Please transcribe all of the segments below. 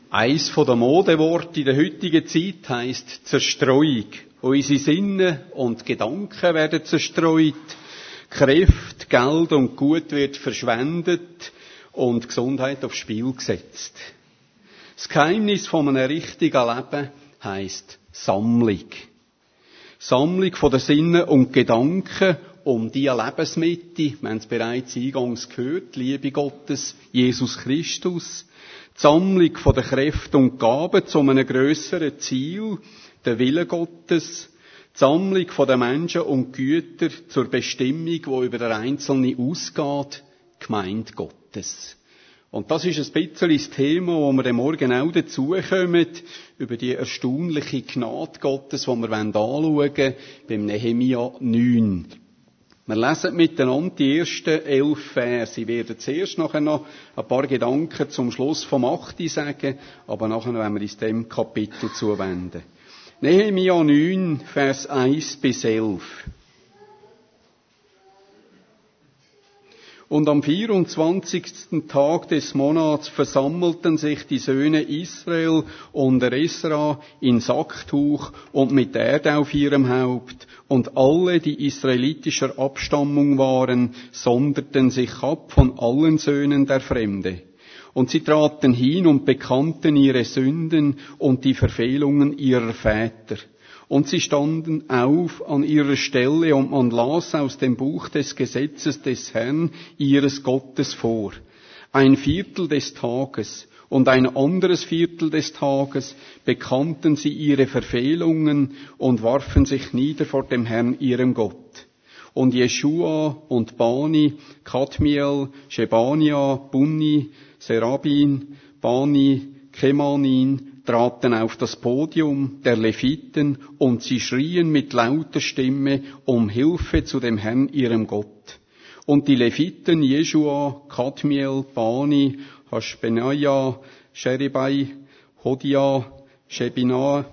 Eins der Modeworte in der heutigen Zeit heisst Zerstreuung. Unsere Sinne und Gedanken werden zerstreut, Kräfte, Geld und Gut wird verschwendet und Gesundheit aufs Spiel gesetzt. Das Geheimnis von einem richtigen Leben heisst Sammlung. Sammlung von den Sinnen und Gedanken um die Lebensmitte, wir haben es bereits eingangs gehört, Liebe Gottes, Jesus Christus. Die Sammlung von den Kräften und Gaben zu einem grösseren Ziel, der Wille Gottes. Die Sammlung von den Menschen und Güter zur Bestimmung, die über den Einzelnen ausgeht, die Gemeinde Gottes. Und das ist ein bisschen das Thema, wo wir am Morgen auch dazukommen, über die erstaunliche Gnade Gottes, die wir anschauen wollen, beim Nehemia 9. Wir lesen miteinander die ersten 11 Verse. Ich werde zuerst nachher noch ein paar Gedanken zum Schluss vom 8. sagen, aber nachher werden wir uns dem Kapitel zuwenden. Nehemia 9, Vers 1 bis 11. Und am 24. Tag des Monats versammelten sich die Söhne Israel unter Esra in Sacktuch und mit Erde auf ihrem Haupt. Und alle, die israelitischer Abstammung waren, sonderten sich ab von allen Söhnen der Fremde. Und sie traten hin und bekannten ihre Sünden und die Verfehlungen ihrer Väter. Und sie standen auf an ihrer Stelle und man las aus dem Buch des Gesetzes des Herrn, ihres Gottes vor. Ein Viertel des Tages und ein anderes Viertel des Tages bekannten sie ihre Verfehlungen und warfen sich nieder vor dem Herrn, ihrem Gott. Und Jeschua und Bani, Kadmiel, Shebania, Bunni, Serabin, Bani, Kemanin, traten auf das Podium der Leviten und sie schrien mit lauter Stimme um Hilfe zu dem Herrn, ihrem Gott. Und die Leviten Jeschua, Kadmiel, Bani, Haschbenaja, Sheribai, Hodia, Shebina,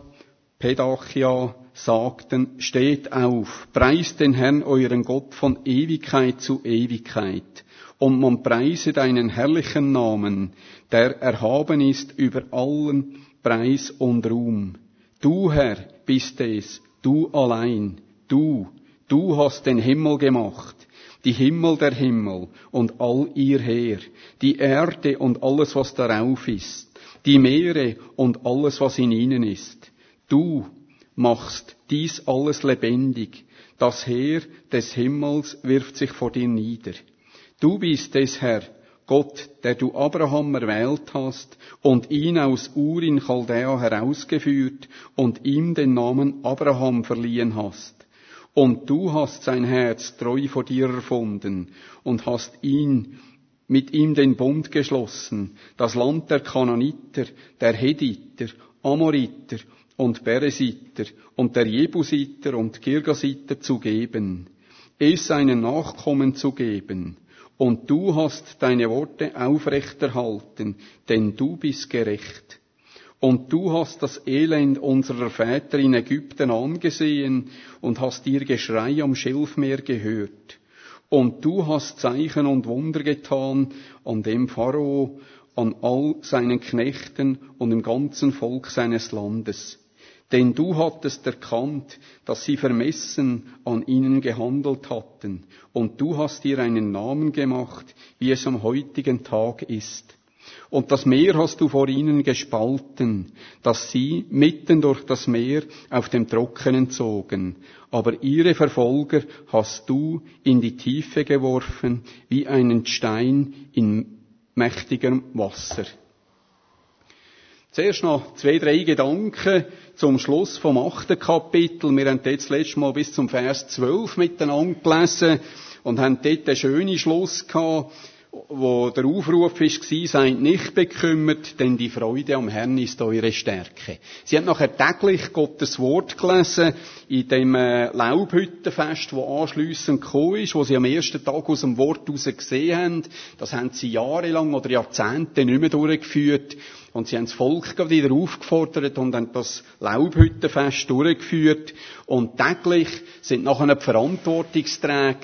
Pedachia sagten, steht auf, preist den Herrn, euren Gott von Ewigkeit zu Ewigkeit. Und man preise deinen herrlichen Namen, der erhaben ist über allen Preis und Ruhm. Du, Herr, bist es, du allein, du hast den Himmel gemacht, die Himmel der Himmel und all ihr Heer, die Erde und alles, was darauf ist, die Meere und alles, was in ihnen ist. Du machst dies alles lebendig, das Heer des Himmels wirft sich vor dir nieder. Du bist es, Herr, Gott, der du Abraham erwählt hast und ihn aus Ur in Chaldea herausgeführt und ihm den Namen Abraham verliehen hast. Und du hast sein Herz treu vor dir erfunden und hast mit ihm den Bund geschlossen, das Land der Kanaaniter, der Hethiter, Amoriter und Peresiter und der Jebusiter und Girgasiter zu geben, es seinen Nachkommen zu geben. Und du hast deine Worte aufrechterhalten, denn du bist gerecht. Und du hast das Elend unserer Väter in Ägypten angesehen und hast ihr Geschrei am Schilfmeer gehört. Und du hast Zeichen und Wunder getan an dem Pharao, an all seinen Knechten und dem ganzen Volk seines Landes. Denn du hattest erkannt, dass sie vermessen an ihnen gehandelt hatten, und du hast ihr einen Namen gemacht, wie es am heutigen Tag ist. Und das Meer hast du vor ihnen gespalten, dass sie mitten durch das Meer auf dem Trockenen zogen. Aber ihre Verfolger hast du in die Tiefe geworfen, wie einen Stein in mächtigem Wasser. Zuerst noch 2, 3 Gedanken zum Schluss vom 8. Kapitel. Wir haben jetzt das letzte Mal bis zum Vers 12 miteinander gelesen und haben dort einen schönen Schluss gehabt, wo der Aufruf war, seid nicht bekümmert, denn die Freude am Herrn ist eure Stärke. Sie haben nachher täglich Gottes Wort gelesen in dem Laubhüttenfest, das anschliessend gekommen ist, wo sie am ersten Tag aus dem Wort heraus gesehen haben. Das haben sie jahrelang oder Jahrzehnte nicht mehr durchgeführt. Und sie haben das Volk wieder aufgefordert und haben das Laubhüttenfest durchgeführt. Und täglich sind nachher die Verantwortungsträger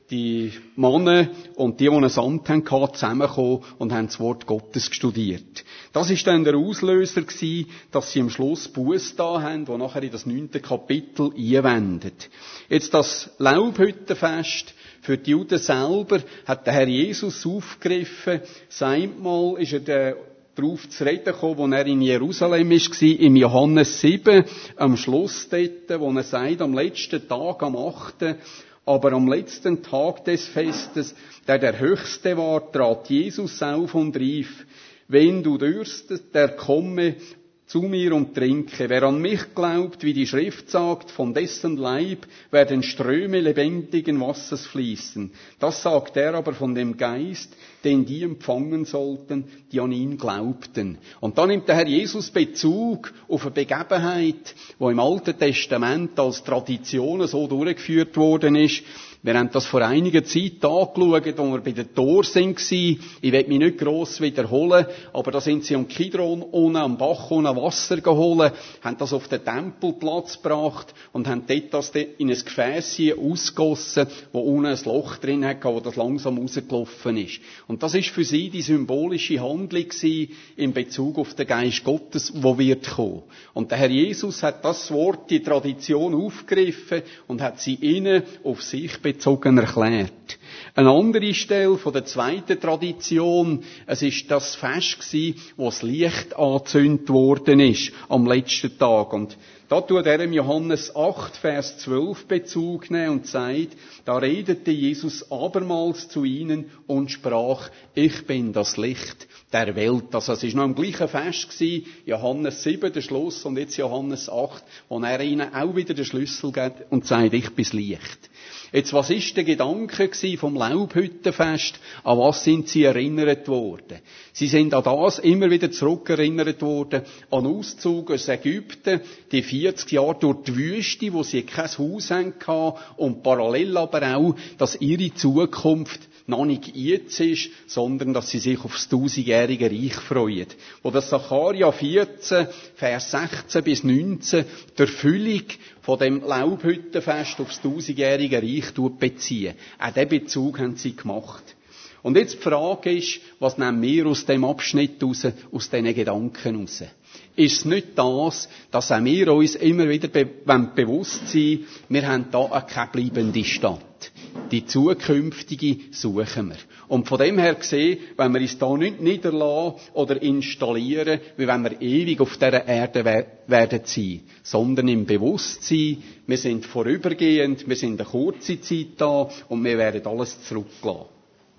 die Männer und die ein Amt hatten, zusammengekommen und haben das Wort Gottes studiert. Das ist dann der Auslöser gewesen, dass sie am Schluss Buß da haben, wo nachher in das 9. Kapitel einwendet. Jetzt das Laubhüttenfest für die Juden selber hat der Herr Jesus aufgegriffen. Einmal ist er darauf zu reden gekommen, als er in Jerusalem war, im Johannes 7, am Schluss dort, wo er sagt, am letzten Tag, am 8., aber am letzten Tag des Festes, der Höchste war, trat Jesus auf und rief, wenn du dürstest, der komme zu mir und trinke. Wer an mich glaubt, wie die Schrift sagt, von dessen Leib werden Ströme lebendigen Wassers fließen. Das sagt er aber von dem Geist, den die empfangen sollten, die an ihn glaubten. Und da nimmt der Herr Jesus Bezug auf eine Begebenheit, die im Alten Testament als Tradition so durchgeführt worden ist. Wir haben das vor einiger Zeit angeschaut, als wir bei den Toren waren. Ich will mich nicht gross wiederholen, aber da sind sie am Kidron unten, am Bach unten Wasser geholt, haben das auf den Tempelplatz gebracht und haben dort das in ein Gefäß ausgegossen, wo unten ein Loch drin hatte, wo das langsam rausgelaufen ist. Und das ist für sie die symbolische Handlung in Bezug auf den Geist Gottes, der wird kommen. Und der Herr Jesus hat das Wort, die Tradition aufgegriffen und hat sie ihnen auf sich bezogen erklärt. Eine andere Stelle von der zweiten Tradition, es ist das Fest gewesen, wo das Licht angezündet worden ist, am letzten Tag. Und da tut er im Johannes 8, Vers 12 Bezug nehmen und sagt, da redete Jesus abermals zu ihnen und sprach, ich bin das Licht der Welt. Also es ist noch am gleichen Fest gewesen, Johannes 7, der Schluss, und jetzt Johannes 8, wo er ihnen auch wieder den Schlüssel gibt und sagt, ich bin das Licht. Jetzt, was ist der Gedanke vom Laubhüttenfest? An was sind sie erinnert worden? Sie sind an das immer wieder zurückerinnert worden, an Auszug aus Ägypten, die 40 Jahre durch die Wüste, wo sie kein Haus hatten, und parallel aber auch, dass ihre Zukunft noch nicht jetzt ist, sondern dass sie sich auf das 1000-jährige Reich freuen. Wo das Sacharja 14, Vers 16 bis 19, der Erfüllung von dem Laubhüttenfest auf das 1000-jährige Reich beziehen. Auch diesen Bezug haben sie gemacht. Und jetzt die Frage ist, was nehmen wir aus dem Abschnitt raus, aus diesen Gedanken raus? Ist es nicht das, dass auch wir uns immer wieder bewusst sind, wir haben da keine bleibende Stadt. Die zukünftige suchen wir. Und von dem her gesehen, wenn wir uns da nicht niederlassen oder installieren, wie wenn wir ewig auf dieser Erde werden sein, sondern im Bewusstsein, wir sind vorübergehend, wir sind eine kurze Zeit da und wir werden alles zurücklassen.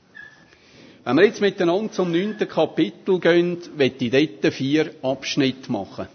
Wenn wir jetzt miteinander zum 9. Kapitel gehen, möchte ich dort 4 Abschnitte machen.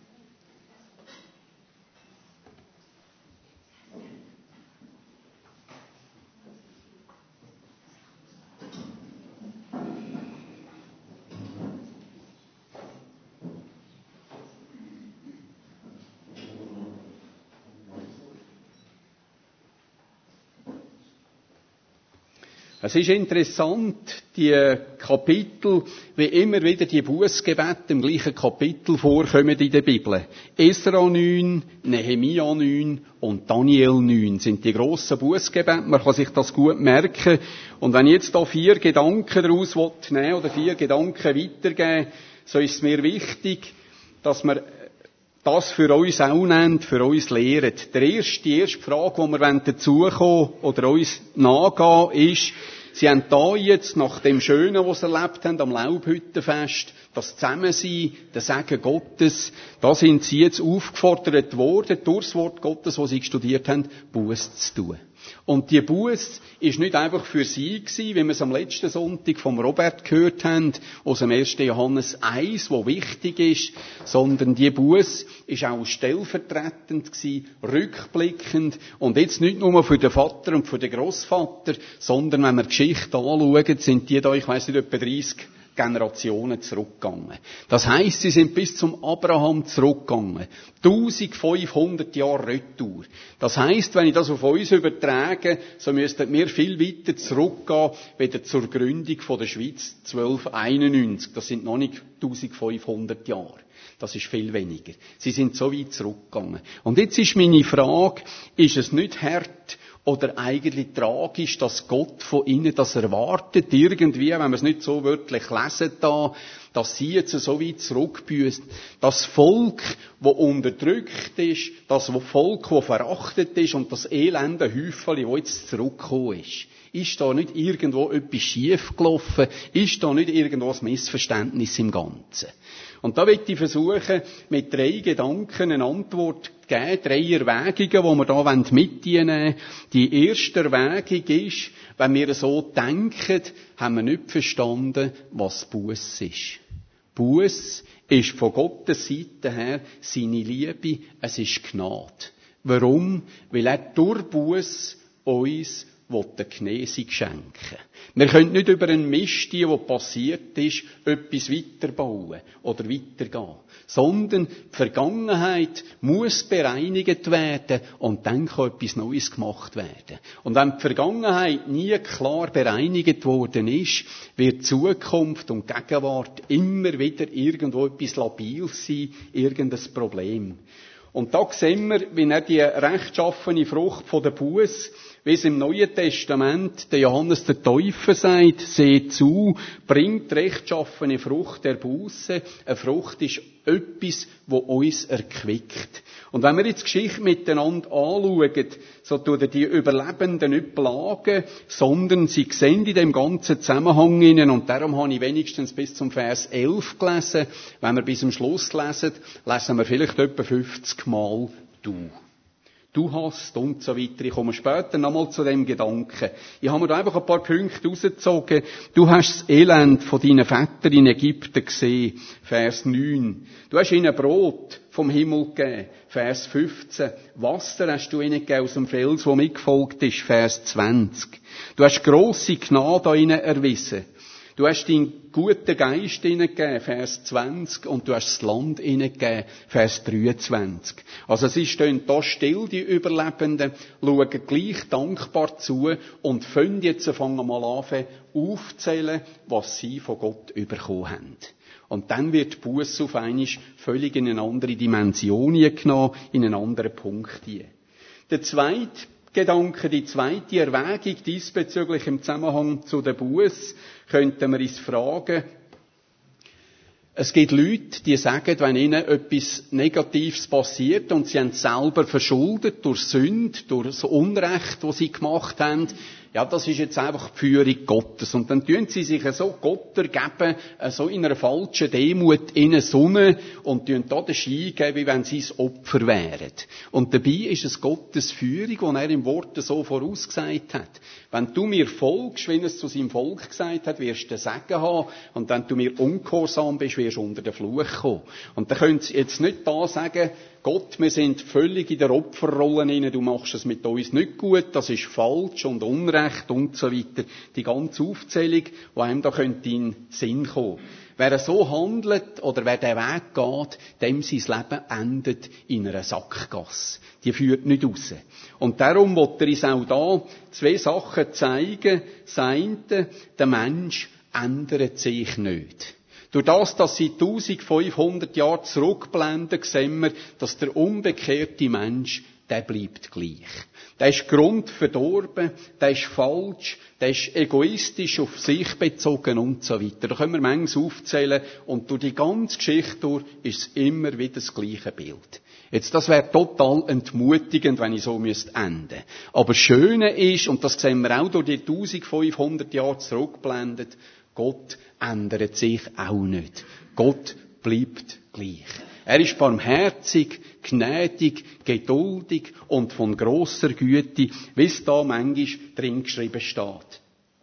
Es ist interessant, die Kapitel, wie immer wieder die Bußgebete im gleichen Kapitel vorkommen in der Bibel. Esra 9, Nehemia 9 und Daniel 9 sind die grossen Bußgebete. Man kann sich das gut merken. Und wenn ich jetzt da 4 Gedanken daraus nehmen oder 4 Gedanken weitergeben, so ist es mir wichtig, dass wir das für uns auch nehmen, für uns lehren. Die erste Frage, die wir dazukommen oder uns nachgehen, ist, sie haben da jetzt, nach dem Schönen, was sie erlebt haben, am Laubhüttenfest, das Zusammensein, der Segen Gottes, da sind sie jetzt aufgefordert worden, durch das Wort Gottes, das sie studiert haben, Buß zu tun. Und die Buß ist nicht einfach für sie gewesen, wie wir es am letzten Sonntag vom Robert gehört haben, aus dem 1. Johannes 1, wo wichtig ist, sondern die Buß ist auch stellvertretend gewesen, rückblickend und jetzt nicht nur für den Vater und für den Grossvater, sondern wenn wir die Geschichte anschauen, sind die da, ich weiss nicht, etwa 30 Generationen zurückgegangen. Das heisst, sie sind bis zum Abraham zurückgegangen. 1500 Jahre Retour. Das heisst, wenn ich das auf uns übertrage, so müssten wir viel weiter zurückgehen, wieder zur Gründung von der Schweiz 1291. Das sind noch nicht 1500 Jahre. Das ist viel weniger. Sie sind so weit zurückgegangen. Und jetzt ist meine Frage, ist es nicht hart oder eigentlich tragisch, dass Gott von ihnen das erwartet, irgendwie, wenn wir es nicht so wörtlich lesen da, dass sie jetzt so weit zurückbüßt. Das Volk, das unterdrückt ist, das Volk, das verachtet ist und das elende Häufeli, das jetzt zurückgekommen ist. Ist da nicht irgendwo etwas schief gelaufen? Ist da nicht irgendwo ein Missverständnis im Ganzen? Und da möchte ich versuchen, mit 3 Gedanken eine Antwort zu geben, 3 Erwägungen, die wir da mitnehmen wollen. Die erste Erwägung ist, wenn wir so denken, haben wir nicht verstanden, was Buß ist. Buß ist von Gottes Seite her seine Liebe, es ist Gnade. Warum? Weil er durch Buß uns eine Genesung schenken. Wir können nicht über einen Mist, der passiert ist, etwas weiterbauen oder weitergehen. Sondern die Vergangenheit muss bereinigt werden und dann kann etwas Neues gemacht werden. Und wenn die Vergangenheit nie klar bereinigt worden ist, wird Zukunft und Gegenwart immer wieder irgendwo etwas labil sein, irgendein Problem. Und da sehen wir, wie er die rechtschaffene Frucht von der Buß, wie es im Neuen Testament der Johannes der Täufer sagt, seht zu, bringt rechtschaffene Frucht der Buße. Eine Frucht ist etwas, das uns erquickt. Und wenn wir jetzt die Geschichte miteinander anschauen, so tun die Überlebenden nicht plagen, sondern sie sehen in dem ganzen Zusammenhang hinein. Und darum habe ich wenigstens bis zum Vers 11 gelesen. Wenn wir bis zum Schluss lesen, lesen wir vielleicht etwa 50 Mal du. Du hast und so weiter. Ich komme später nochmal zu dem Gedanken. Ich habe mir da einfach ein paar Punkte rausgezogen. Du hast das Elend von deinen Vätern in Ägypten gesehen. Vers 9. Du hast ihnen Brot vom Himmel gegeben. Vers 15. Wasser hast du ihnen gegeben aus dem Fels, wo mitgefolgt ist. Vers 20. Du hast grosse Gnade an ihnen erwiesen. Du hast deinen guten Geist ihnen gegeben, Vers 20, und du hast das Land ihnen gegeben, Vers 23. Also sie stehen da still, die Überlebenden, schauen gleich dankbar zu und fangen jetzt mal an, aufzählen, was sie von Gott bekommen haben. Und dann wird die Busse auf einmal völlig in eine andere Dimension genommen, in einen anderen Punkt hier. Der zweite Gedanke, die zweite Erwägung diesbezüglich im Zusammenhang zu der Buß, könnten wir uns fragen, es gibt Leute, die sagen, wenn ihnen etwas Negatives passiert und sie haben es selber verschuldet durch Sünde, durch das Unrecht, das sie gemacht haben, ja, das ist jetzt einfach die Führung Gottes. Und dann tun sie sich so Gott ergeben, so in einer falschen Demut sonnen und tun da den Schein geben, wie wenn sie das Opfer wären. Und dabei ist es Gottes Führung, die er im Wort so vorausgesagt hat. Wenn du mir folgst, wie er es zu seinem Volk gesagt hat, wirst du den Segen haben. Und wenn du mir ungehorsam bist, wirst du unter den Fluch kommen. Und dann können sie jetzt nicht da sagen, Gott, wir sind völlig in der Opferrolle drin, du machst es mit uns nicht gut, das ist falsch und Unrecht und so weiter. Die ganze Aufzählung, die einem da in den Sinn kommen. Wer so handelt oder wer den Weg geht, dem sein Leben endet in einer Sackgasse. Die führt nicht raus. Und darum will er uns auch da 2 Sachen zeigen. Das eine, der Mensch ändert sich nicht. Durch das, dass sie 1500 Jahre zurückblenden, sehen wir, dass der unbekehrte Mensch, der bleibt gleich. Der ist grundverdorben, der ist falsch, der ist egoistisch auf sich bezogen und so weiter. Da können wir manches aufzählen und durch die ganze Geschichte durch ist es immer wieder das gleiche Bild. Jetzt, das wäre total entmutigend, wenn ich so enden müsste. Aber das Schöne ist, und das sehen wir auch durch die 1500 Jahre zurückblendet, Gott ändert sich auch nicht. Gott bleibt gleich. Er ist barmherzig, gnädig, geduldig und von grosser Güte, wie es da manchmal drin geschrieben steht.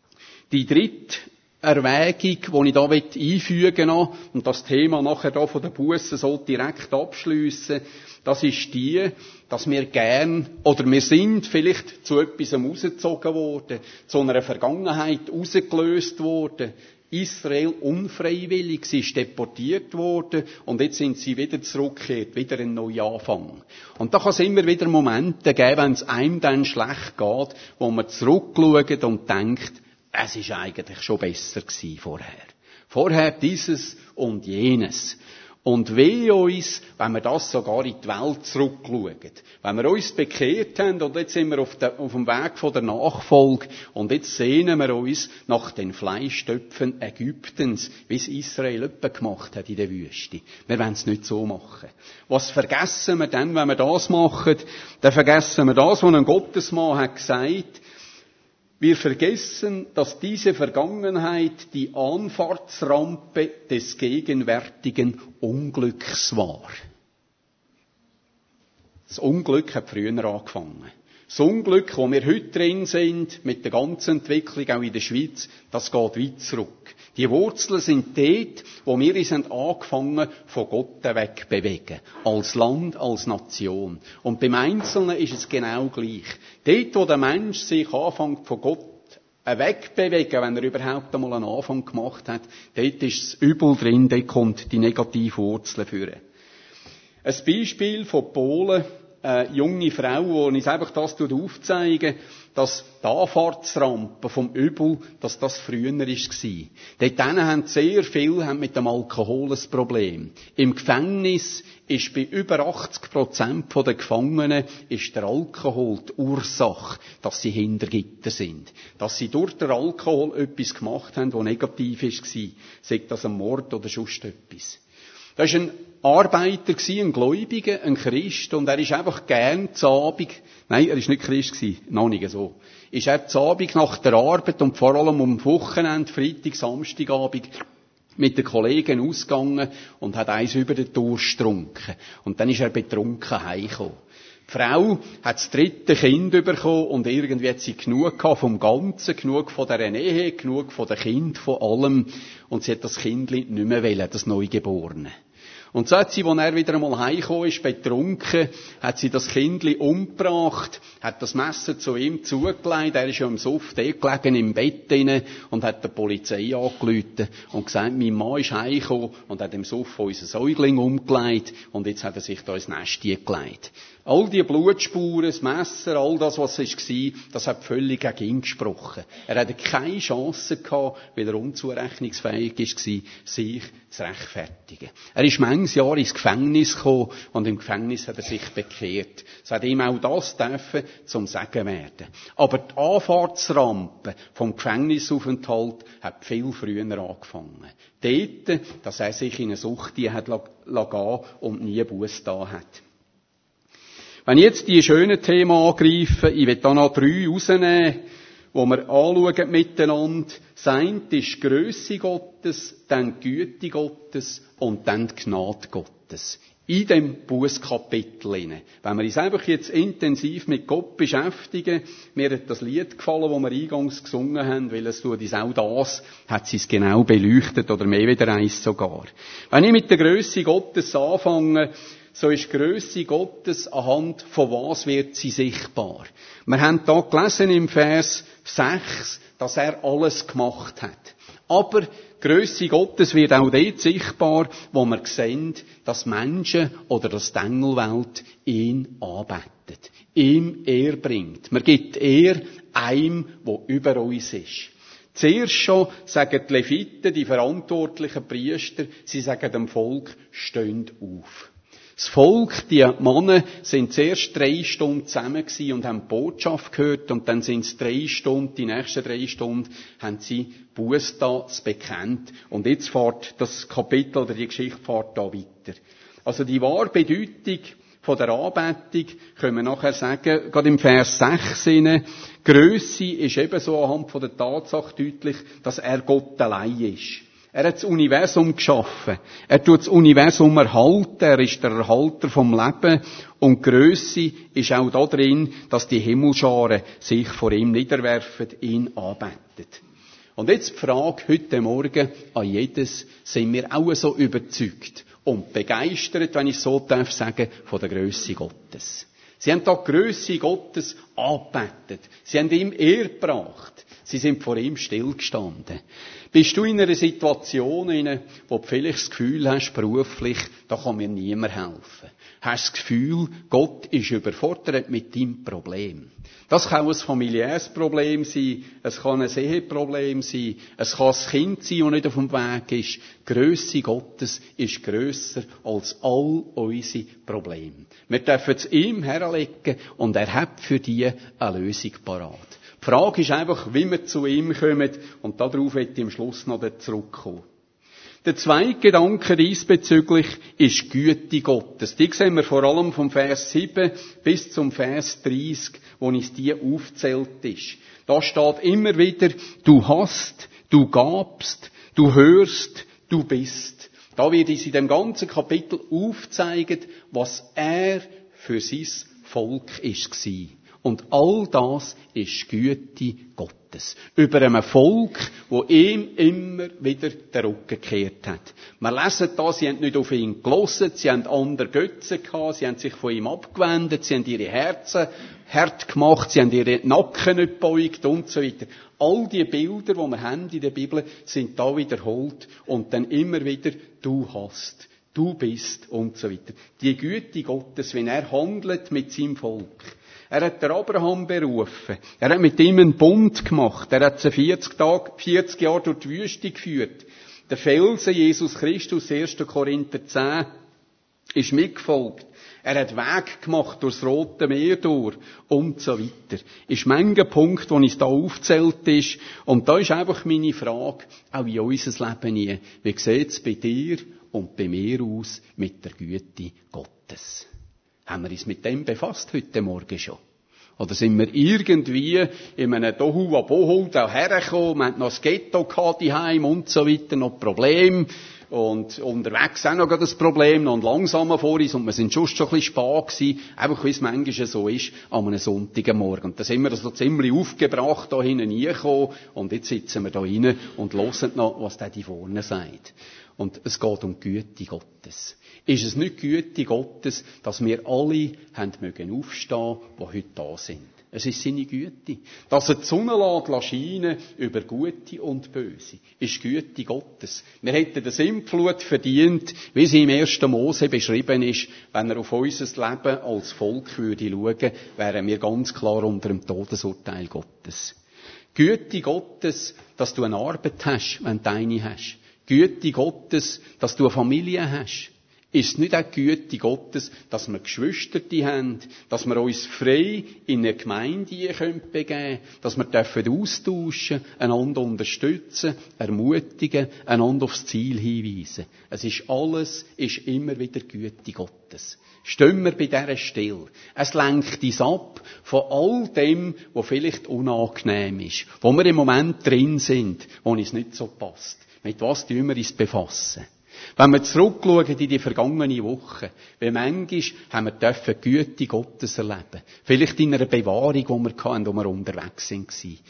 Die dritte Erwägung, die ich da einfügen will, und das Thema nachher da von der Busse so direkt abschliessen, das ist die, dass wir gern, oder wir sind vielleicht zu etwas rausgezogen worden, zu einer Vergangenheit rausgelöst worden. Israel unfreiwillig, sie ist deportiert worden und jetzt sind sie wieder zurückgekehrt, wieder ein Neuanfang. Und da kann es immer wieder Momente geben, wenn es einem dann schlecht geht, wo man zurückschaut und denkt, es ist eigentlich schon besser gewesen vorher. Vorher dieses und jenes. Und weh uns, wenn wir das sogar in die Welt zurückschauen. Wenn wir uns bekehrt haben und jetzt sind wir auf dem Weg von der Nachfolge und jetzt sehnen wir uns nach den Fleischtöpfen Ägyptens, wie es Israel etwa gemacht hat in der Wüste. Wir wollen es nicht so machen. Was vergessen wir dann, wenn wir das machen? Dann vergessen wir das, was ein Gottesmann hat gesagt. Wir vergessen, dass diese Vergangenheit die Anfahrtsrampe des gegenwärtigen Unglücks war. Das Unglück hat früher angefangen. Das Unglück, wo wir heute drin sind, mit der ganzen Entwicklung auch in der Schweiz, das geht weit zurück. Die Wurzeln sind dort, wo wir uns angefangen von Gott weg bewegen. Als Land, als Nation. Und beim Einzelnen ist es genau gleich. Dort, wo der Mensch sich anfängt von Gott wegbewegen, wenn er überhaupt einmal einen Anfang gemacht hat, dort ist das Übel drin, dort kommt die negative Wurzel führen. Ein Beispiel von Polen, eine junge Frau, die uns einfach das aufzeigen, dass die Anfahrtsrampe vom Übel, dass das früher war. Dort haben sehr viele mit dem Alkohol ein Problem. Im Gefängnis ist bei über 80% der Gefangenen ist der Alkohol die Ursache, dass sie hinter Gitter sind. Dass sie durch den Alkohol etwas gemacht haben, das negativ war. Sei das ein Mord oder sonst etwas. Das war ein Arbeiter, ein Gläubiger, ein Christ, und er ist einfach gern zu Abend, nein, er ist nicht Christ gewesen, noch nicht so, ist er zu Abend nach der Arbeit und vor allem am Wochenende, Freitag, Samstagabend, mit den Kollegen ausgegangen und hat eins über den Durst getrunken. Und dann ist er betrunken heimgekommen. Die Frau hat das 3. Kind bekommen und irgendwie hat sie genug gehabt vom Ganzen, genug von der Nähe, genug von dem Kind, von allem. Und sie hat das Kind nicht mehr wollen, das Neugeborene. Und so hat sie, als er wieder einmal heimgekommen ist, betrunken, hat sie das Kindli umgebracht, hat das Messer zu ihm zugelegt, er ist ja im Suff gelegen im Bett drin und hat der Polizei angerufen und gesagt, mein Mann ist heimgekommen und hat im Suff unseren Säugling umgelegt und jetzt hat er sich da ins Nest gelegt. All die Blutspuren, das Messer, all das, was es war, das hat völlig gegen ihn gesprochen. Er hatte keine Chance gehabt, weil er unzurechnungsfähig war, sich zu rechtfertigen. Er ist manches Jahr ins Gefängnis gekommen und im Gefängnis hat er sich bekehrt. Es hat ihm auch das dürfen zum Segen werden. Aber die Anfahrtsrampe vom Gefängnisaufenthalt hat viel früher angefangen. Dort, dass er sich in eine Sucht hat gehen und nie Buß da hat. Wenn ich jetzt die schönen Themen angreife, ich will da noch 3 rausnehmen, die wir anschauen miteinander. Das eine ist die Grösse Gottes, dann die Güte Gottes und dann die Gnade Gottes. In dem Bußkapitel. Wenn wir uns einfach jetzt intensiv mit Gott beschäftigen, mir hat das Lied gefallen, das wir eingangs gesungen haben, weil es tut uns auch das, hat sie es genau beleuchtet, oder mehr wieder eins sogar. Wenn ich mit der Grösse Gottes anfange, so ist die Grösse Gottes anhand von was wird sie sichtbar. Wir haben da gelesen im Vers 6, dass er alles gemacht hat. Aber die Grösse Gottes wird auch dort sichtbar, wo wir sehen, dass Menschen oder das die Engelwelt ihn anbetet. Ihm Ehre bringt. Man gibt Ehre einem, der über uns ist. Zuerst schon sagen die Leviten, die verantwortlichen Priester, sie sagen dem Volk, steht auf. Das Volk, die Männer, sind zuerst 3 Stunden zusammen gewesen und haben die Botschaft gehört und dann sind es 3 Stunden, die nächsten 3 Stunden, haben sie Buß da, es bekennt. Und jetzt fährt das Kapitel oder die Geschichte fährt da weiter. Also die wahre Bedeutung von der Anbetung können wir nachher sagen, gerade im Vers 6 hinein, Grösse ist ebenso anhand von der Tatsache deutlich, dass er Gott allein ist. Er hat das Universum geschaffen. Er tut das Universum erhalten. Er ist der Erhalter vom Leben. Und Grösse ist auch da drin, dass die Himmelscharen sich vor ihm niederwerfen, ihn anbeten. Und jetzt die Frage heute Morgen an jedes, sind wir auch so überzeugt und begeistert, wenn ich so darf sagen, von der Grösse Gottes. Sie haben da die Grösse Gottes angebetet. Sie haben ihm Ehre gebracht. Sie sind vor ihm stillgestanden. Bist du in einer Situation, wo du vielleicht das Gefühl hast, beruflich, da kann mir niemand helfen? Hast du das Gefühl, Gott ist überfordert mit deinem Problem? Das kann ein familiäres Problem sein, es kann ein Eheproblem sein, es kann ein Kind sein, das nicht auf dem Weg ist. Die Grösse Gottes ist grösser als all unsere Probleme. Wir dürfen es ihm herlegen und er hat für die eine Lösung parat. Die Frage ist einfach, wie wir zu ihm kommen, und darauf möchte ich am Schluss noch zurückkommen. Der zweite Gedanke diesbezüglich ist die Güte Gottes. Die sehen wir vor allem vom Vers 7 bis zum Vers 30, wo uns die aufzählt ist. Da steht immer wieder, du hast, du gabst, du hörst, du bist. Da wird uns in dem ganzen Kapitel aufzeigen, was er für sein Volk war. Und all das ist Güte Gottes. Über einem Volk, wo ihm immer wieder den Rücken gekehrt hat. Wir lesen da, sie haben nicht auf ihn gehört, sie haben andere Götzen gehabt, sie haben sich von ihm abgewendet, sie haben ihre Herzen hart gemacht, sie haben ihre Nacken nicht gebeugt und so weiter. All die Bilder, die wir haben in der Bibel, sind da wiederholt und dann immer wieder, du hast, du bist und so weiter. Die Güte Gottes, wenn er handelt mit seinem Volk. Er hat den Abraham berufen. Er hat mit ihm einen Bund gemacht. Er hat sie 40 Jahre durch die Wüste geführt. Der Felsen, Jesus Christus, 1. Korinther 10, ist mitgefolgt. Er hat Weg gemacht durchs Rote Meer durch und so weiter. Ist mancher Punkt, wo uns da aufgezählt ist. Und da ist einfach meine Frage, auch in unser Leben hier. Wie sieht es bei dir und bei mir aus mit der Güte Gottes? Haben wir uns mit dem befasst heute Morgen schon? Oder sind wir irgendwie in einem Tohu-Wabohu da hergekommen, wir hatten noch das Ghetto gehabt daheim und so weiter, noch Probleme und unterwegs auch noch das Problem, noch ein langsamer vor uns und wir sind schon ein bisschen spät gewesen, einfach wie es manchmal so ist, an einem Sonntagmorgen. Und da sind wir so ziemlich aufgebracht da hinten reingekommen und jetzt sitzen wir da rein und hören noch, was der da vorne sagt. Und es geht um die Güte Gottes. Ist es nicht die Güte Gottes, dass wir alle haben mögen aufstehen, die heute da sind? Es ist seine Güte. Dass er die Sonne lässt scheinen über Gute und Böse, ist die Güte Gottes. Wir hätten eine Sintflut verdient, wie sie im 1. Mose beschrieben ist. Wenn er auf unser Leben als Volk würde schauen, wären wir ganz klar unter dem Todesurteil Gottes. Güte Gottes, dass du eine Arbeit hast, wenn du eine hast. Güte Gottes, dass du eine Familie hast. Ist es nicht auch die Güte Gottes, dass wir Geschwister haben, dass wir uns frei in eine Gemeinde begeben können, dass wir austauschen dürfen, einander unterstützen, ermutigen, einander aufs Ziel hinweisen. Alles ist immer wieder die Güte Gottes. Stehen wir bei dieser Stelle. Es lenkt uns ab von all dem, was vielleicht unangenehm ist, wo wir im Moment drin sind, wo uns nicht so passt. Mit was tun wir uns befassen? Wenn wir zurückschauen in die vergangene Woche, wie manchmal haben wir die Güte Gottes erleben. Vielleicht in einer Bewahrung, die wir hatten, wo wir unterwegs waren.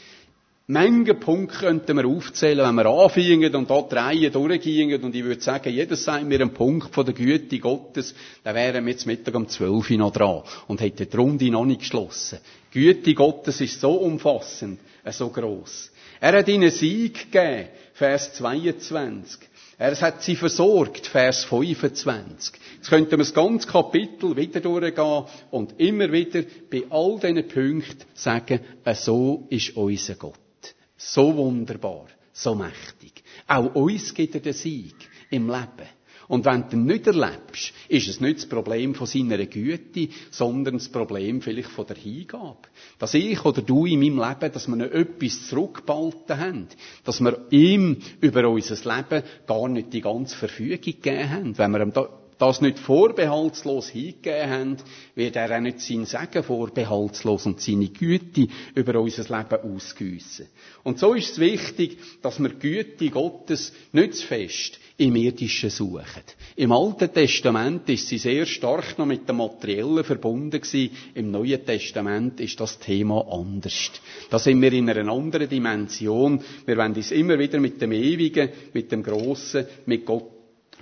Manche Punkte könnten wir aufzählen, wenn wir anfingen und da die Reihe durchgingen. Und ich würde sagen, jeder sagt mir einen Punkt von der Güte Gottes, dann wären wir jetzt Mittag um 12 Uhr noch dran und hätten die Runde noch nicht geschlossen. Die Güte Gottes ist so umfassend, so gross. Er hat ihnen Sieg gegeben, Vers 22. Er hat sie versorgt, Vers 25. Jetzt könnten wir das ganze Kapitel wieder durchgehen und immer wieder bei all diesen Punkten sagen, so ist unser Gott. So wunderbar, so mächtig. Auch uns gibt er den Sieg im Leben. Und wenn du ihn nicht erlebst, ist es nicht das Problem von seiner Güte, sondern das Problem vielleicht von der Hingabe. Dass ich oder du in meinem Leben, dass wir noch etwas zurückgehalten haben. Dass wir ihm über unser Leben gar nicht die ganze Verfügung gegeben haben. Wenn wir ihm das nicht vorbehaltslos hingegeben haben, wird er auch nicht sein Segen vorbehaltslos und seine Güte über unser Leben ausgießen. Und so ist es wichtig, dass wir die Güte Gottes nicht zu fest im Irdischen suchen. Im Alten Testament ist sie sehr stark noch mit dem Materiellen verbunden gewesen. Im Neuen Testament ist das Thema anders. Da sind wir in einer anderen Dimension. Wir wollen uns immer wieder mit dem Ewigen, mit dem Grossen, mit Gott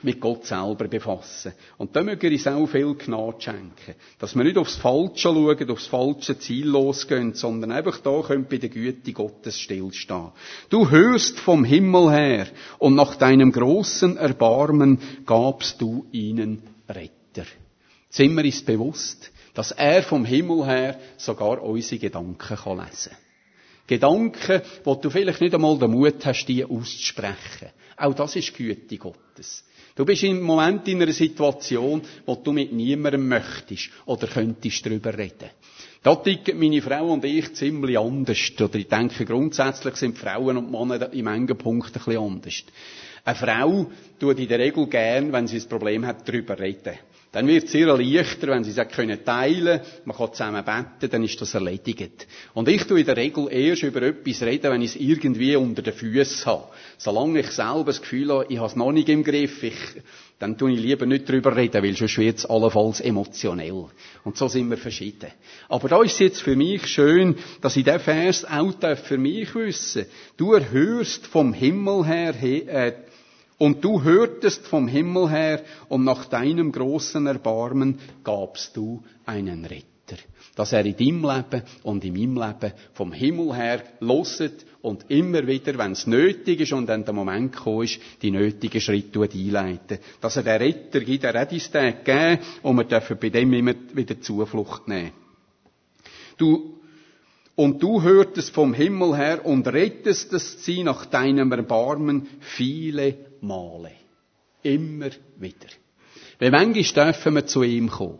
mit Gott selber befassen. Und da möge er uns auch viel Gnade schenken. Dass wir nicht aufs Falsche schauen, aufs falsche Ziel losgehen, sondern einfach da können bei der Güte Gottes stillstehen. Du hörst vom Himmel her und nach deinem großen Erbarmen gabst du ihnen Retter. Sind wir uns bewusst, dass er vom Himmel her sogar unsere Gedanken kann lesen kann. Gedanken, wo du vielleicht nicht einmal den Mut hast, die auszusprechen. Auch das ist Güte Gottes. Du bist im Moment in einer Situation, wo du mit niemandem möchtest oder könntest darüber reden. Da ticken meine Frau und ich ziemlich anders. Oder ich denke, grundsätzlich sind Frauen und Männer in manchen Punkten ein bisschen anders. Eine Frau tut in der Regel gern, wenn sie ein Problem hat, darüber reden. Dann wird es ihr leichter, wenn sie es teilen können, man kann zusammen beten, dann ist das erledigt. Und ich tue in der Regel erst über etwas reden, wenn ich es irgendwie unter den Füßen habe. Solange ich selber das Gefühl habe, ich habe es noch nicht im Griff, dann tue ich lieber nicht darüber reden, weil sonst wird es allenfalls emotionell. Und so sind wir verschieden. Aber da ist es jetzt für mich schön, dass ich diesen Vers auch für mich wissen. Du erhörst vom Himmel her, und du hörtest vom Himmel her, und nach deinem großen Erbarmen gabst du einen Retter. Dass er in deinem Leben und in meinem Leben vom Himmel her hört und immer wieder, wenn es nötig ist und dann der Moment gekommen ist, die nötigen Schritte einleiten. Dass er den Retter gibt, er hat uns den gegeben, und wir dürfen bei dem immer wieder Zuflucht nehmen. Und du hörtest vom Himmel her und rettest sie nach deinem Erbarmen viele Male. Immer wieder. Weil manchmal dürfen wir zu ihm kommen.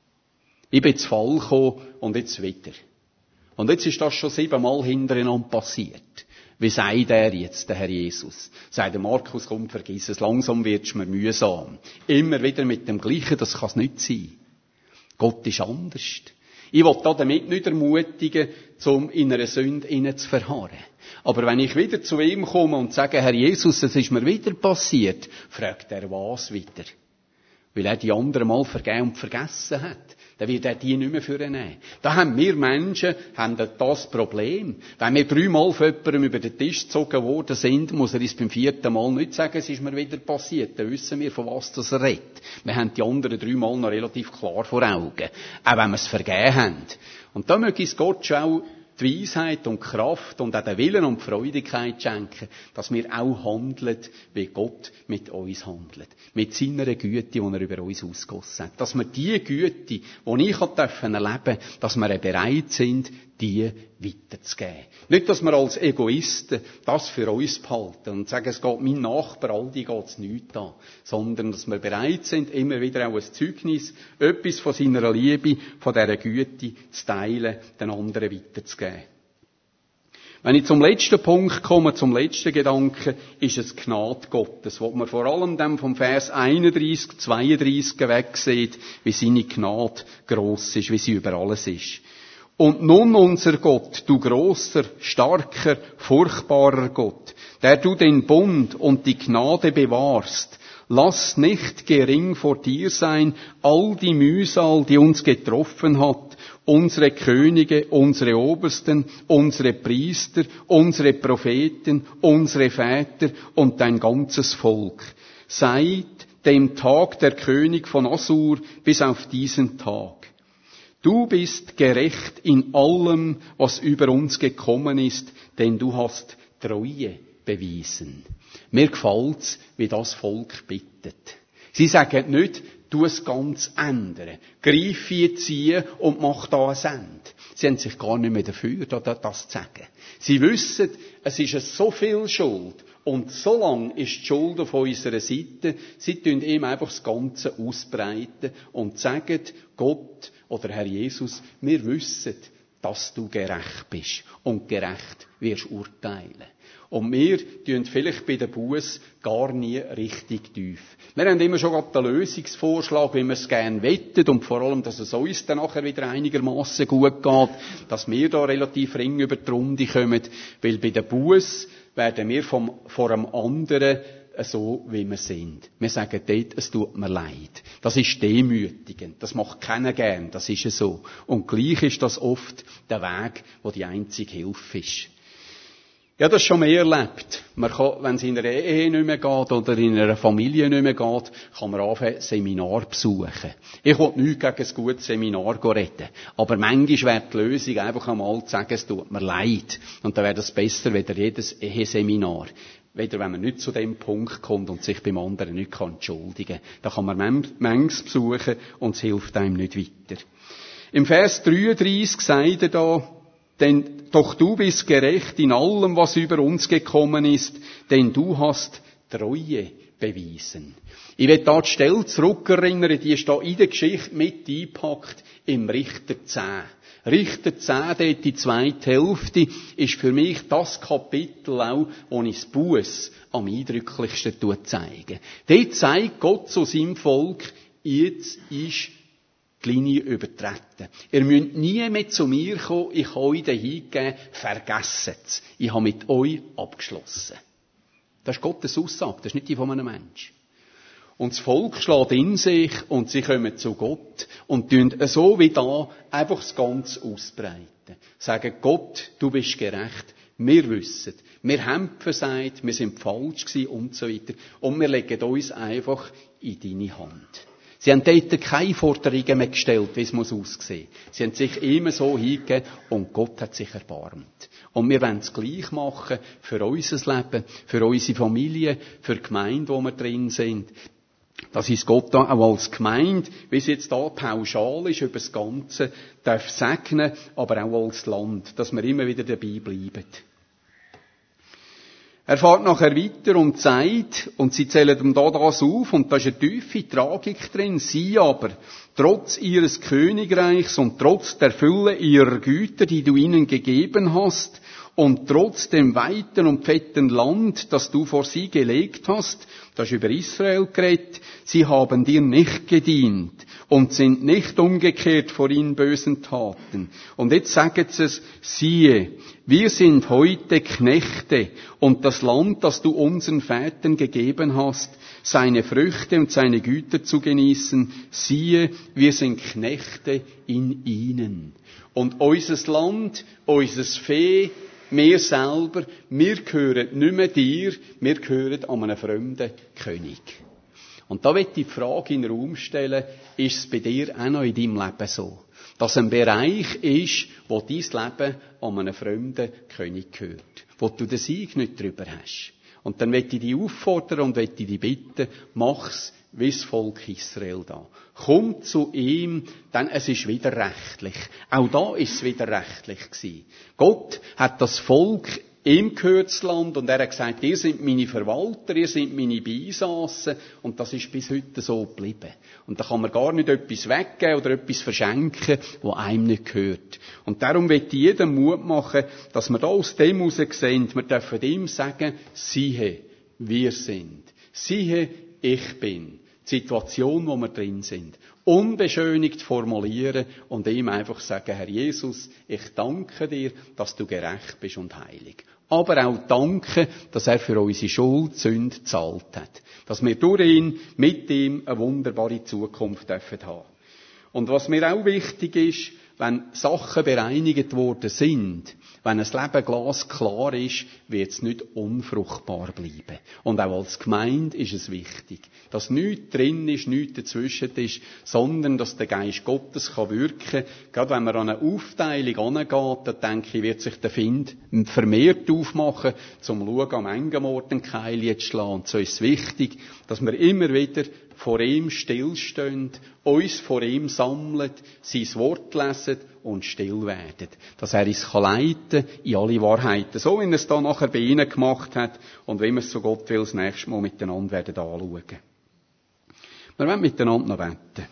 Ich bin zu Fall gekommen und jetzt wieder. Und jetzt ist das schon 7 Mal hintereinander passiert. Wie sagt er jetzt, der Herr Jesus? Sagt der Markus, komm, vergiss es, langsam wird's mir mühsam. Immer wieder mit dem Gleichen, das kann es nicht sein. Gott ist anders. Ich will damit nicht ermutigen, um in einer Sünde zu verharren. Aber wenn ich wieder zu ihm komme und sage, Herr Jesus, es ist mir wieder passiert, fragt er was wieder. Weil er die anderen mal vergeben und vergessen hat. Dann wird er die nicht mehr für ihn nehmen. Da haben wir Menschen das Problem. Wenn wir 3 Mal von jemandem über den Tisch gezogen worden sind, muss er uns beim 4. Mal nicht sagen, es ist mir wieder passiert. Dann wissen wir, von was das er redet. Wir haben die anderen 3 Mal noch relativ klar vor Augen. Auch wenn wir es vergeben haben. Und da möge uns Gott schon auch die Weisheit und Kraft und auch den Willen und die Freudigkeit schenken, dass wir auch handeln, wie Gott mit uns handelt. Mit seiner Güte, die er über uns ausgegossen hat. Dass wir die Güte, die ich erleben durfte, dass wir bereit sind, die weiterzugeben. Nicht, dass wir als Egoisten das für uns behalten und sagen, es geht mein Nachbar, all die geht's nichts an. Sondern, dass wir bereit sind, immer wieder auch ein Zeugnis, etwas von seiner Liebe, von dieser Güte zu teilen, den anderen weiterzugeben. Wenn ich zum letzten Punkt komme, zum letzten Gedanken, ist es die Gnade Gottes, wo man vor allem dann vom Vers 31, 32 weg sieht, wie seine Gnade gross ist, wie sie über alles ist. Und nun, unser Gott, du großer, starker, furchtbarer Gott, der du den Bund und die Gnade bewahrst, lass nicht gering vor dir sein all die Mühsal, die uns getroffen hat, unsere Könige, unsere Obersten, unsere Priester, unsere Propheten, unsere Väter und dein ganzes Volk. Seit dem Tag der König von Assur bis auf diesen Tag. Du bist gerecht in allem, was über uns gekommen ist, denn du hast Treue bewiesen. Mir gefällt's, wie das Volk bittet. Sie sagen nicht, tu es ganz ändern. Greif jetzt hier und mach da ein Ende. Sie haben sich gar nicht mehr dafür, das zu sagen. Sie wissen, es ist so viel Schuld. Und so lange ist die Schuld auf unserer Seite, sie tun ihm einfach das Ganze ausbreiten und sagen, Gott oder Herr Jesus, wir wissen, dass du gerecht bist und gerecht wirst urteilen. Und wir tun vielleicht bei der Buß gar nie richtig tief. Wir haben immer schon den Lösungsvorschlag, wie wir es gerne wettet und vor allem, dass es uns dann nachher wieder einigermaßen gut geht, dass wir da relativ ring über die Runde kommen, weil bei der Buß werden wir vor einem anderen so, wie wir sind. Wir sagen dort, es tut mir leid. Das ist demütigend. Das macht keiner gern. Das ist so. Und gleich ist das oft der Weg, wo die einzige Hilfe ist. Ja, das schon mehr erlebt. Man kann, wenn es in einer Ehe nicht mehr geht oder in einer Familie nicht mehr geht, kann man anfangen, Seminar besuchen. Ich will nichts gegen ein gutes Seminar reden. Aber manchmal wäre die Lösung einfach einmal zu sagen, es tut mir leid. Und dann wäre das besser, weder jedes Eheseminar. Weder wenn man nicht zu dem Punkt kommt und sich beim anderen nicht entschuldigen kann. Da kann man manches besuchen und es hilft einem nicht weiter. Im Vers 33 sagt er da, denn doch du bist gerecht in allem, was über uns gekommen ist, denn du hast Treue bewiesen. Ich will da die Stelle zurückerinnern, die ist da in der Geschichte mit eingepackt im Richter 10. Richter 10, dort die zweite Hälfte, ist für mich das Kapitel auch, wo ich das Buß am eindrücklichsten zeige. Dort zeigt Gott zu seinem Volk, jetzt ist die Linie übertreten. Ihr müsst nie mehr zu mir kommen, ich habe euch dahin gegeben, vergesst es. Ich habe mit euch abgeschlossen. Das ist Gottes Aussage, das ist nicht die von einem Menschen. Und das Volk schlägt in sich und sie kommen zu Gott und tun so wie da einfach das Ganze ausbreiten. Sagen, Gott, du bist gerecht, wir wissen, wir haben versagt, wir sind falsch gewesen und so weiter. Und wir legen uns einfach in deine Hand. Sie haben dort keine Forderungen mehr gestellt, wie es muss aussehen. Sie haben sich immer so hingegeben und Gott hat sich erbarmt. Und wir wollen es gleich machen für unser Leben, für unsere Familie, für die Gemeinde, wo wir drin sind. Das ist Gott da auch als Gemeinde, wie es jetzt da pauschal ist, über das Ganze, darf segnen, aber auch als Land, dass wir immer wieder dabei bleiben. Er fährt nachher weiter und sagt, und sie zählen ihm da das auf, und da ist eine tiefe Tragik drin, sie aber, trotz ihres Königreichs und trotz der Fülle ihrer Güter, die du ihnen gegeben hast, und trotz dem weiten und fetten Land, das du vor sie gelegt hast, das ist über Israel geredet, sie haben dir nicht gedient und sind nicht umgekehrt vor ihnen bösen Taten. Und jetzt sagen sie es, siehe, wir sind heute Knechte und das Land, das du unseren Vätern gegeben hast, seine Früchte und seine Güter zu genießen, siehe, wir sind Knechte in ihnen. Und unser Land, unser Vieh, wir selber, wir gehören nicht mehr dir, wir gehören an einen fremden König. Und da will ich die Frage in den Raum stellen, ist es bei dir auch noch in deinem Leben so? Dass ein Bereich ist, wo dein Leben an einen fremden König gehört. Wo du den Sieg nicht drüber hast. Und dann will ich dich auffordern und will ich dich bitten, mach's wie das Volk Israel da. Komm zu ihm, denn es ist widerrechtlich. Auch da ist es widerrechtlich gewesen. Gott hat das Volk, ihm gehört das Land, und er hat gesagt, ihr seid meine Verwalter, ihr seid meine Beisassen, und das ist bis heute so geblieben. Und da kann man gar nicht etwas weggeben oder etwas verschenken, was einem nicht gehört. Und darum will ich jedem Mut machen, dass wir da aus dem heraus sehen, wir dürfen ihm sagen, siehe, wir sind. Siehe, ich bin. Die Situation, wo wir drin sind. Unbeschönigt formulieren und ihm einfach sagen, Herr Jesus, ich danke dir, dass du gerecht bist und heilig. Aber auch danke, dass er für unsere Schuld, Sünde gezahlt hat. Dass wir durch ihn, mit ihm, eine wunderbare Zukunft dürfen haben. Und was mir auch wichtig ist, wenn Sachen bereinigt worden sind, wenn ein Leben glasklar ist, wird es nicht unfruchtbar bleiben. Und auch als Gemeinde ist es wichtig, dass nichts drin ist, nichts dazwischen ist, sondern dass der Geist Gottes kann wirken. Gerade wenn man an eine Aufteilung herangeht, dann denke ich, wird sich der Find vermehrt aufmachen, zum schauen, am engen Ort einen Keil zu schlagen. Und so ist es wichtig, dass wir immer wieder vor ihm stillstehen, uns vor ihm sammeln, sein Wort lesen und still werden. Dass er uns leiten kann in alle Wahrheiten. So wie er es da nachher bei ihnen gemacht hat und wie wir es so Gott will, das nächste Mal miteinander werden anschauen. Wir wollen miteinander noch beten.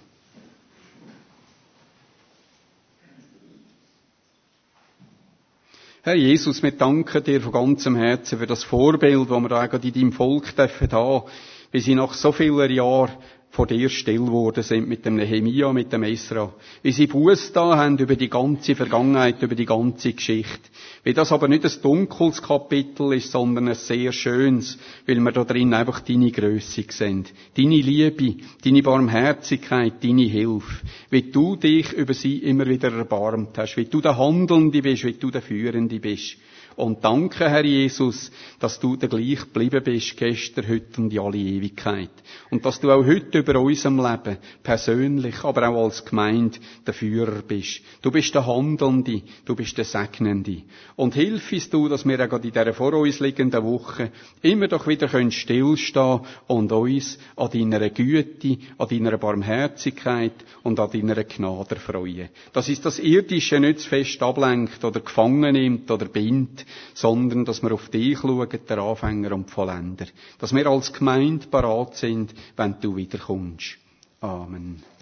Herr Jesus, wir danken dir von ganzem Herzen für das Vorbild, das wir da in deinem Volk haben dürfen, wie sie nach so vielen Jahren vor dir still geworden sind mit dem Nehemia, mit dem Esra. Wie sie Buß da haben über die ganze Vergangenheit, über die ganze Geschichte. Wie das aber nicht ein dunkles Kapitel ist, sondern ein sehr schönes, weil wir da drin einfach deine Grösse sehen. Deine Liebe, deine Barmherzigkeit, deine Hilfe. Wie du dich über sie immer wieder erbarmt hast. Wie du der Handelnde bist, wie du der Führende bist. Und danke, Herr Jesus, dass du der gleich geblieben bist, gestern, heute und in alle Ewigkeit. Und dass du auch heute über unserem Leben persönlich, aber auch als Gemeinde der Führer bist. Du bist der Handelnde, du bist der Segnende. Und hilf uns du, dass wir auch gerade in dieser vor uns liegenden Woche immer doch wieder stillstehen und uns an deiner Güte, an deiner Barmherzigkeit und an deiner Gnade freuen. Dass uns das Irdische nicht zu fest ablenkt oder gefangen nimmt oder bindet, sondern dass wir auf dich schauen, der Anfänger und Vollender. Dass wir als Gemeinde parat sind, wenn du wiederkommst. Amen.